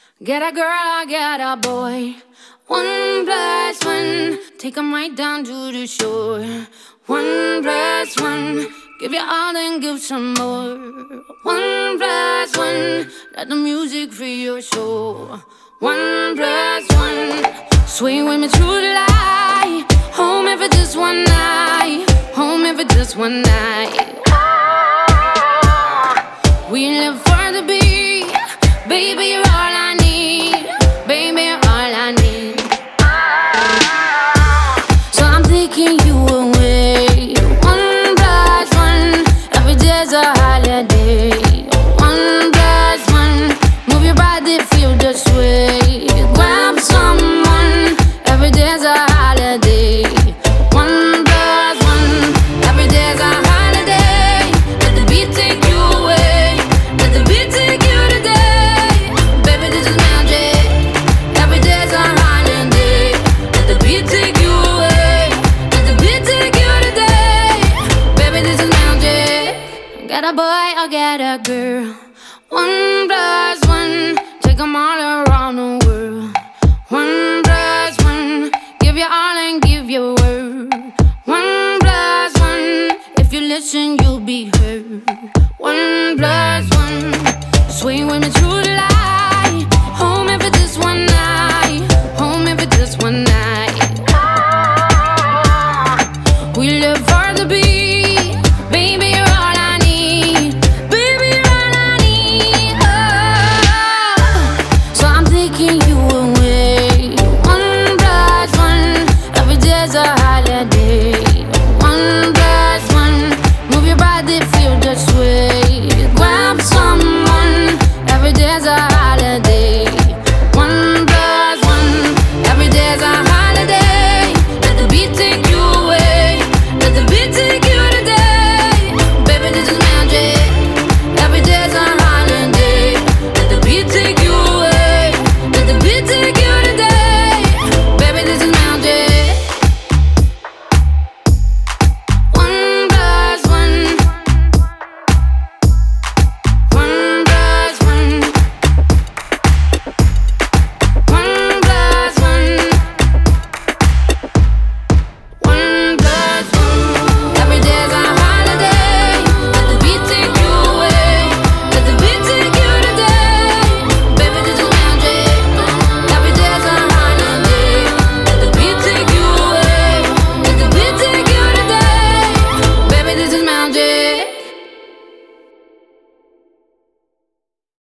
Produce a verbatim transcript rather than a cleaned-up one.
Get a girl, I get a boy. One plus one, take 'em right down to the shore. One plus one, give you all and give some more. One plus one, let the music free your soul. One plus one, swing with me through the light. Home if it's just one night. Home if it's just one night. We live for the beat. Baby, you're all I need. Baby, you're all I need. So I'm taking you away. One plus one, every day's a holiday. One plus one, move your body, feel the sway. Grab someone, every day's a holiday. One plus one, every day's a holiday. Let the beat take you away. Let the beat take you today. Baby, this is magic. Every day's a holiday. Let the beat take you away. Let the beat take you today. Baby, this is magic. Get a boy or get a girl.